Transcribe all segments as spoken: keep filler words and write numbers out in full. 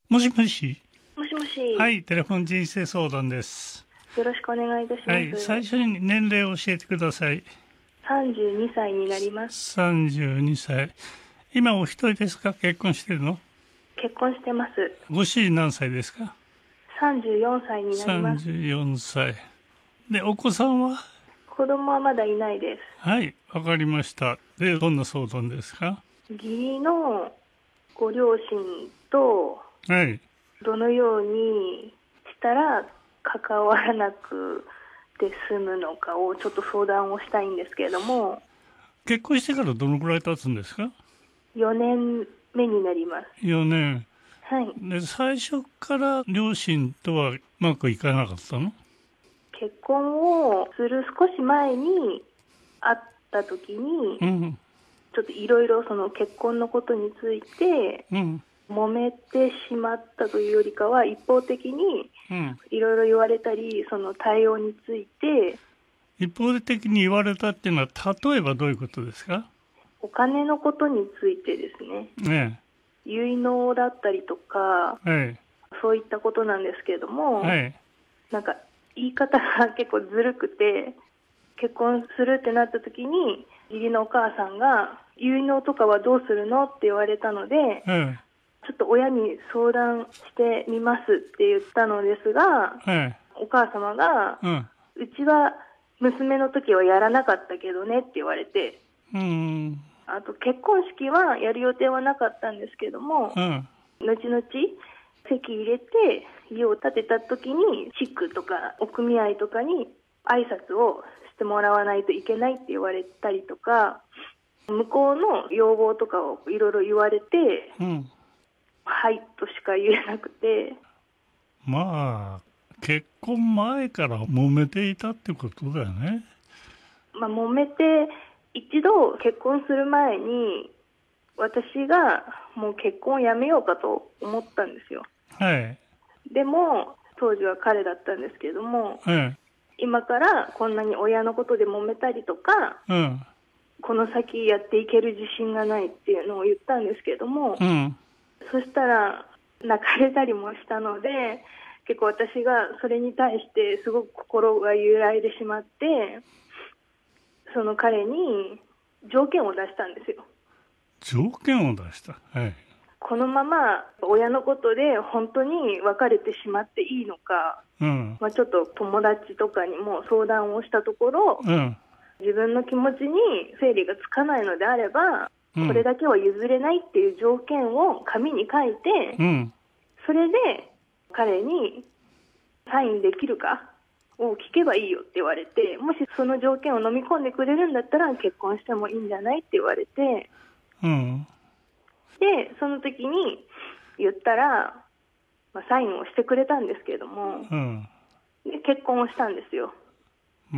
もしもし。 もしもし。 はい、テレフォン人生相談です。 よろしくお願いいたします。 はい、最初に年齢を教えてください。 さんじゅうにさいになります。 さんじゅうにさい。今お一人ですか？結婚してるの？ 結婚してます。 ご主人何歳ですか？ さんじゅうよんさいになります。 さんじゅうよんさい。で、お子さんは？ 子供はまだいないではい、わかりました。で、どんな相談ですか？ す。義理のご両親とはい。 どのようにしたら関わらなくて済むのかをちょっと相談をしたいんですけれども。 結婚してからどのくらい経つんですか？ よねんめになります。 よねん。 はい。 で、最初から両親とはうまくいかなかったの？ 結婚をする少し前に会った時に、 うん。 ちょっといろいろその結婚のことについてうん。 揉めてしまったというよりかは、一方的にうん。 いろいろ言われたり、その対応について。 一方的に言われたっていうのは、例えばどういうことですか？ お金のことについてですね。 ね結納だったりとか、 え。はい。 そういったことなんですけれども、 はい。 なんか言い方が結構ずるくて、結婚するってなった時に義理のお母さんが結納とかはどうするのって言われたので、 うん。 ちょっと親に相談してみますって言ったのですが、 はい。 お母様が、 うん。 うちは娘の時はやらなかったけどねって言われて、 うん。 あと結婚式はやる予定はなかったんですけども、 うん。 後々籍入れて家を建てた時に地区とかお組合とかに挨拶をしてもらわないといけないって言われたりとか、向こうの要望とかをいろいろ言われて、 うん。 はいとしか言えなくて。 まあ、結婚前から揉めていたってことだよね。 まあ、揉めて、一度結婚する前に私がもう結婚をやめようかと思ったんですよ。 はい。 でも当時は彼だったんですけれども、 うん。 今からこんなに親のことで揉めたりとか、 うん。 この先やっていける自信がないっていうのを言ったんですけれども、 うん。 そしたら泣かれたりもしたので、結構私がそれに対してすごく心が揺らいでしまって、その彼に条件を出したんですよ。 条件を出した。はい。 このまま親のことで本当に別れてしまっていいのか、 うん。 まあ、ちょっと友達とかにも相談をしたところ、 うん。 自分の気持ちに整理がつかないのであれば、 うん、 これだけは譲れないっていう条件を紙に書いて、 うん、 それで彼にサインできるかを聞けばいいよって言われて、もしその条件を飲み込んでくれるんだったら結婚してもいいんじゃないって言われて、 うん、 でその時に言ったら、まあ、サインをしてくれたんですけれども、 うん、 で結婚をしたんですよ。 うん。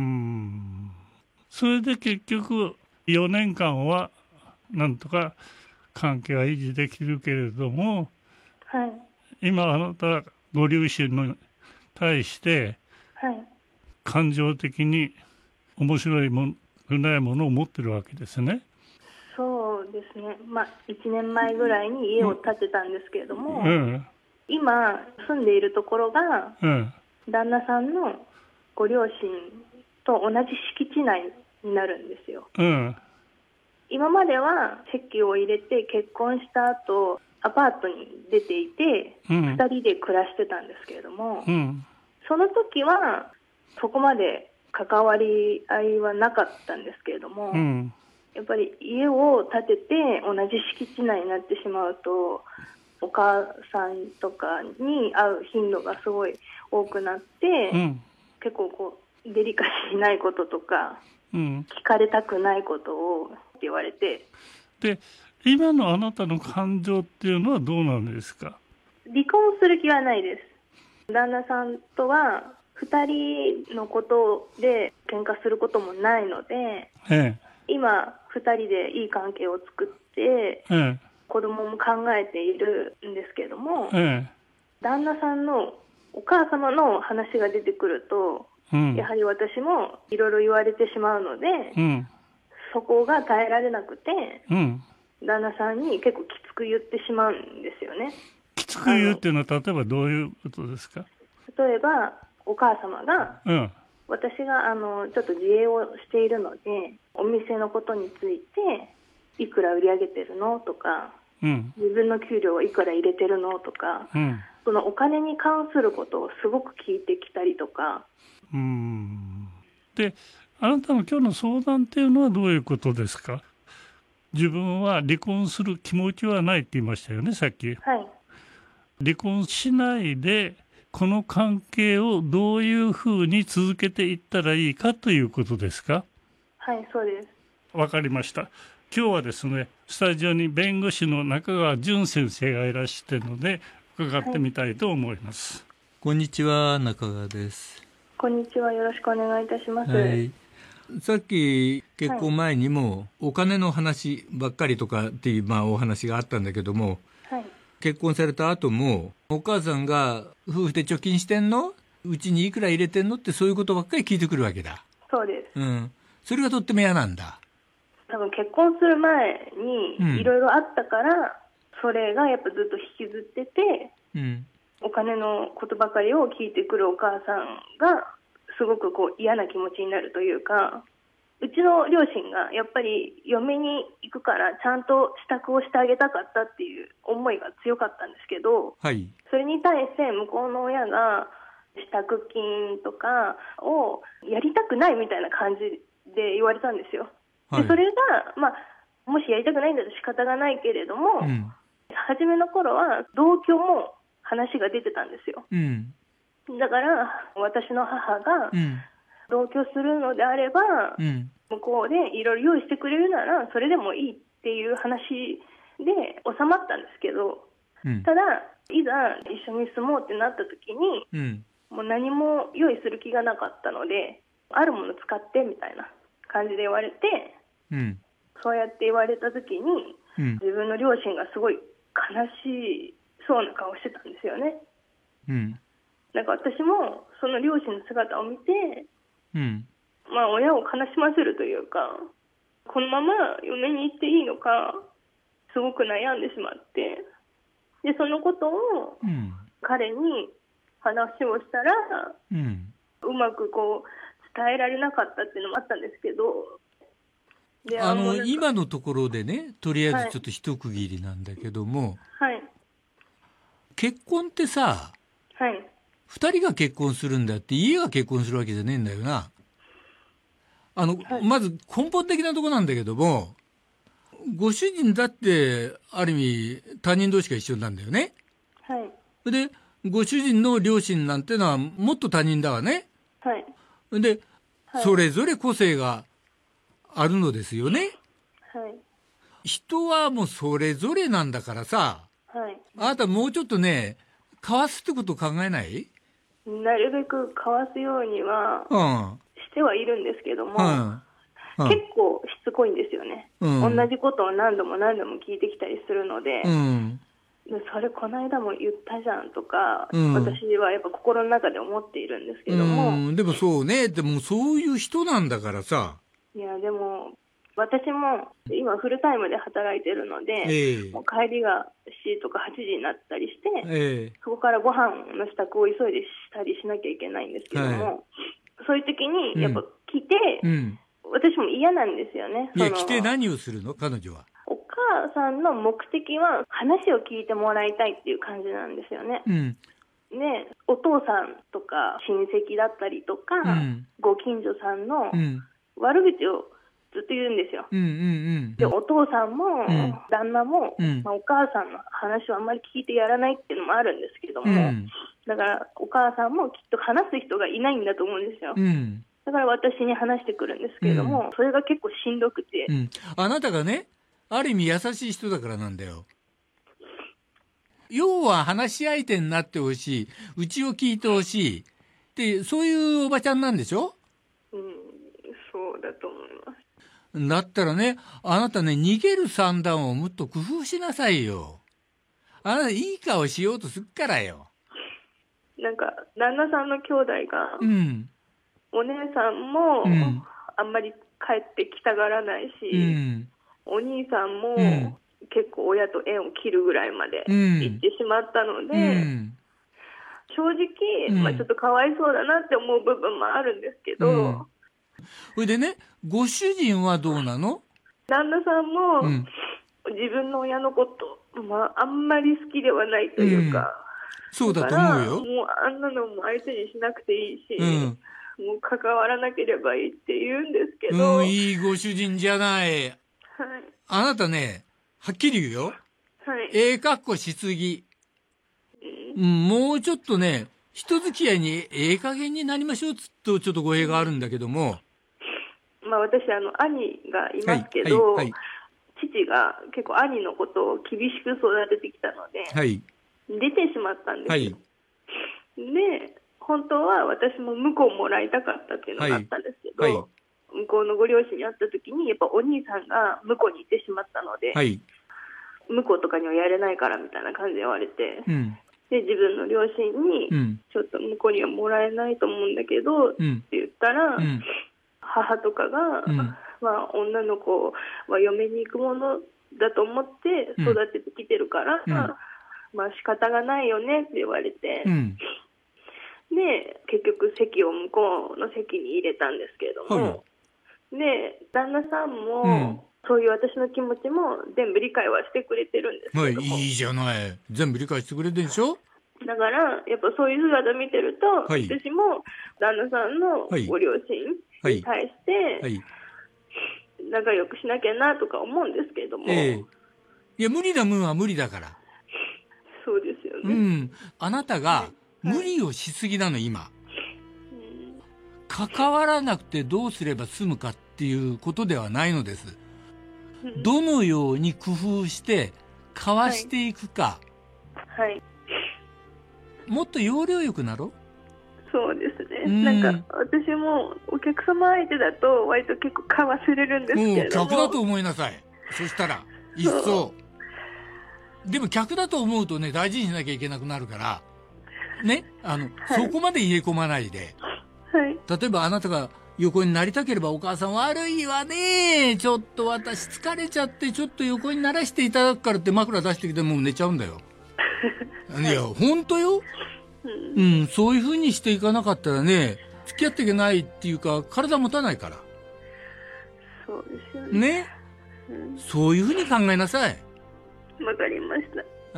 それで結局よねんかんはなんとか関係は維持できるけれども、 はい、 今あなたご両親に対して感情的に面白いものないものを持ってるわけですね。 そうですね、まあ、いちねんまえぐらいに家を建てたんですけれども、 うん、 今住んでいるところが、 うん、 旦那さんのご両親と同じ敷地内になるんですよ。 うん、 今までは籍を入れて結婚した後アパートに出ていて、 うん、 ふたりで暮らしてたんですけれども、 うん、 その時はそこまで関わり合いはなかったんですけれども、 うん、 やっぱり家を建てて同じ敷地内になってしまうと、お母さんとかに会う頻度がすごい多くなって、 うん、 結構こうデリカシーないこととか、 うん。 聞かれたくないことをって言われて。 で、今のあなたの感情っていうのはどうなんですか？ 離婚する気はないです。旦那さんとはふたりのことで喧嘩することもないので、 ええ、 今ふたりでいい関係を作ってええ、 子供も考えているんですけれども、 ええ、 旦那さんのお母様の話が出てくると、 うん、 やはり私もいろいろ言われてしまうので、 うん、 そこが耐えられなくて、 うん。 旦那さんに結構きつく言ってしまうんですよね。 きつく言うっていうのは例えばどういうことですか？ 例えばお母様が、 うん、 私があのちょっと自営をしているので、お店のことについていくら売り上げてるのとか、 うん、 自分の給料をいくら入れてるのとか、 うん、 そのお金に関することをすごく聞いてきたりとか。 うーん。で、あなたの今日の相談っていうのはどういうことですか？自分は離婚する気持ちはないって言いましたよね、さっき。 はい。 離婚しないでこの関係をどういうふうに続けていったらいいかということですか？ はい、そうです。 わかりました。今日はですね、スタジオに弁護士の中川淳先生がいらしているので伺ってみたいと思います。はい、 こんにちは、中川です。 こんにちは、よろしくお願いいたします。 はい、さっき結婚前にもお金の話ばっかりとかっていう、まあ、お話があったんだけども、 はい、 結婚された後もお母さんが夫婦で貯金してんの、うちにいくら入れてんのって、そういうことばっかり聞いてくるわけだ。 そうです、 うん、それがとっても嫌なんだ。 多分結婚する前にいろいろあったから、うん、それがやっぱずっと引きずってて、うん、お金のことばかりを聞いてくるお母さんがすごくこう嫌な気持ちになるというか、うちの両親がやっぱり嫁に行くからちゃんと支度をしてあげたかったっていう思いが強かったんですけど、はい、それに対して向こうの親が支度金とかをやりたくないみたいな感じで言われたんですよ。はい、でそれが、まあ、もしやりたくないんだと仕方がないけれども、うん、初めの頃は同居も話が出てたんですよ。うん、だから私の母が同居するのであれば、うん、向こうでいろいろ用意してくれるならそれでもいいっていう話で収まったんですけど、うん、ただいざ一緒に住もうってなった時に、うん、もう何も用意する気がなかったので、あるもの使ってみたいな感じで言われて、うん、そうやって言われた時に、うん、自分の両親がすごい悲しそうな顔してたんですよね。うん、なんか私もその両親の姿を見て、うん、まあ親を悲しませるというか、このまま嫁に行っていいのかすごく悩んでしまって、でそのことを彼に話をしたら、うん、うまくこう伝えられなかったっていうのもあったんですけど、 であの今のところでね、とりあえずちょっと一区切りなんだけども、はい、結婚ってさ、はい、ふたりが結婚するんだって家が結婚するわけじゃねえんだよな。あの、はい、まず根本的なとこなんだけども、ご主人だってある意味他人同士が一緒なんだよね。はい。でご主人の両親なんてのはもっと他人だわね。はい。で、はい、それぞれ個性があるのですよね。はい。人はもうそれぞれなんだからさ、はい。あなたもうちょっとね、交わすってことを考えない？ なるべく交わすようにはしてはいるんですけども、うんうん、結構しつこいんですよね。うん、同じことを何度も何度も聞いてきたりするので、うん、それこの間も言ったじゃんとか、うん、私はやっぱ心の中で思っているんですけども、 うん、でもそうね、でもそういう人なんだからさ。 いやでも私も今フルタイムで働いてるので、えー、もう帰りがしちじとかはちじになったりして、えー、そこからご飯の支度を急いでしたりしなきゃいけないんですけども、はい、そういう時にやっぱ来て、うんうん私も嫌なんですよね。 いや、来て何をするの彼女は。 お母さんの目的は話を聞いてもらいたいっていう感じなんですよね。うん、で、お父さんとか親戚だったりとか、うん、ご近所さんの悪口をずっと言うんですよ。うんうんうん、で、お父さんも、うん、旦那も、うんまあ、お母さんの話をあんまり聞いてやらないっていうのもあるんですけども、うん、だからお母さんもきっと話す人がいないんだと思うんですよ。うんだから私に話してくるんですけれども、うん、それが結構しんどくて、うん、 あなたがねある意味優しい人だからなんだよ。要は話し相手になってほしい、うちを聞いてほしいってそういうおばちゃんなんでしょ。 うん、そうだと思います。 だったらね、あなたね逃げる算段をもっと工夫しなさいよ。あなたいい顔しようとすっからよ。 なんか旦那さんの兄弟が、うんお姉さんもあんまり帰ってきたがらないし、うん、お兄さんも結構親と縁を切るぐらいまで行ってしまったので、うん、正直、うんまあ、ちょっとかわいそうだなって思う部分もあるんですけど、うん、 それでね、ご主人はどうなの？ 旦那さんも、うん、自分の親のこと、まあ、あんまり好きではないというか、うん、 そうだと思うよ。 もうあんなのも相手にしなくていいし、うん、もう関わらなければいいって言うんですけど、 うん、いいご主人じゃない、はい、あなたね、はっきり言うよ、はい、ええ格好しすぎ、うん、もうちょっとね、人付き合いにええ加減になりましょうつっとちょっと語弊があるんだけども、 まあ、私あの兄がいますけど、はいはいはい、父が結構兄のことを厳しく育ててきたので、はい、出てしまったんですよ、はい、で本当は私も婿をもらいたかったっていうのがあったんですけど、はいはい、向こうのご両親に会った時にやっぱお兄さんが婿に行ってしまったので、はい、婿とかにはやれないからみたいな感じで言われて、うん、で自分の両親に、うん、ちょっと婿にはもらえないと思うんだけど、うん、って言ったら、うん、母とかが、うんまあ、女の子は嫁に行くものだと思って育ててきてるから、うんまあ仕方がないよねって言われて、うん、で結局籍を向こうの籍に入れたんですけれども、はい、で旦那さんも、うん、そういう私の気持ちも全部理解はしてくれてるんですけども、 はい、いいじゃない、全部理解してくれてるでしょ。 だからやっぱそういう姿見てると、はい、私も旦那さんのご両親に対して仲良くしなきゃなとか思うんですけれども、えー、 いや無理なもんは無理だから。 そうですよね、 うん、あなたが無理をしすぎなの今、はい、関わらなくてどうすれば済むかっていうことではないのです、うん、どのように工夫してかわしていくか、はいはい、もっと要領よくなろう。 そうですね、うん、なんか私もお客様相手だと割と結構かわせれるんですけれども、 客だと思いなさい。そしたら一層でも客だと思うとね、大事にしなきゃいけなくなるからね、あの、はい、そこまで入れ込まないで、はい、例えばあなたが横になりたければ、お母さん悪いわね、ちょっと私疲れちゃってちょっと横にならしていただくからって枕出してきてもう寝ちゃうんだよいや本当よ、うん、うん、そういう風にしていかなかったらね、付き合っていけないっていうか体持たないから。 そうですよね。 ね、うん、そういう風に考えなさい。 わかりました。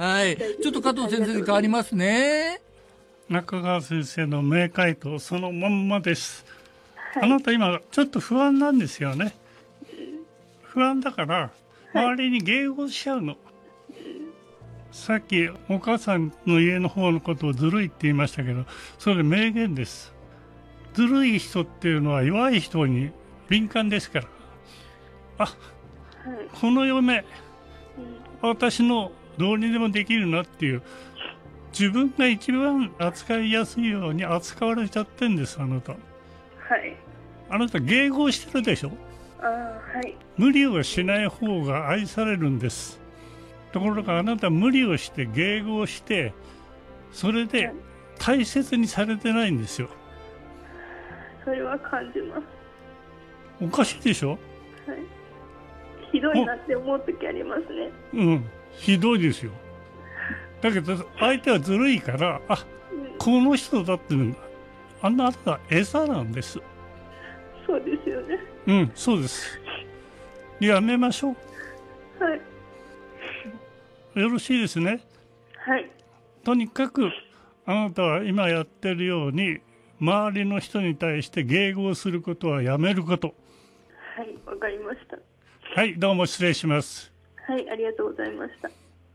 はい、ちょっと加藤先生に変わりますね。 中川先生の明回答そのまんまです、はい、あなた今ちょっと不安なんですよね。不安だから周りに迎合しちゃうの、はい、さっきお母さんの家の方のことをずるいって言いましたけど、それ名言です。ずるい人っていうのは弱い人に敏感ですから、あ、はい、この嫁私のどうにでもできるなっていう、自分が一番扱いやすいように扱われちゃってんです。あなた、はい、あなた迎合してるでしょ。あ、はい、無理をしない方が愛されるんです。ところがあなた無理をして迎合してそれで大切にされてないんですよ。 それは感じます。 おかしいでしょ。はい、 ひどいなって思う時ありますね。 うん、ひどいですよ。だけど相手はずるいから、あ、うん、この人だってあんなあなたは餌なんです。 そうですよね。 うん、そうです。やめましょう。はい。よろしいですね。はい。とにかくあなたは今やってるように周りの人に対して迎合することはやめること。 はい、わかりました。 はい、どうも失礼します。 はい、ありがとうございました。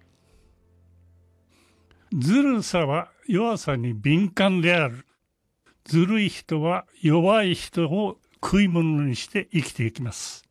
ずるさは弱さに敏感である。ずるい人は弱い人を食い物にして生きていきます。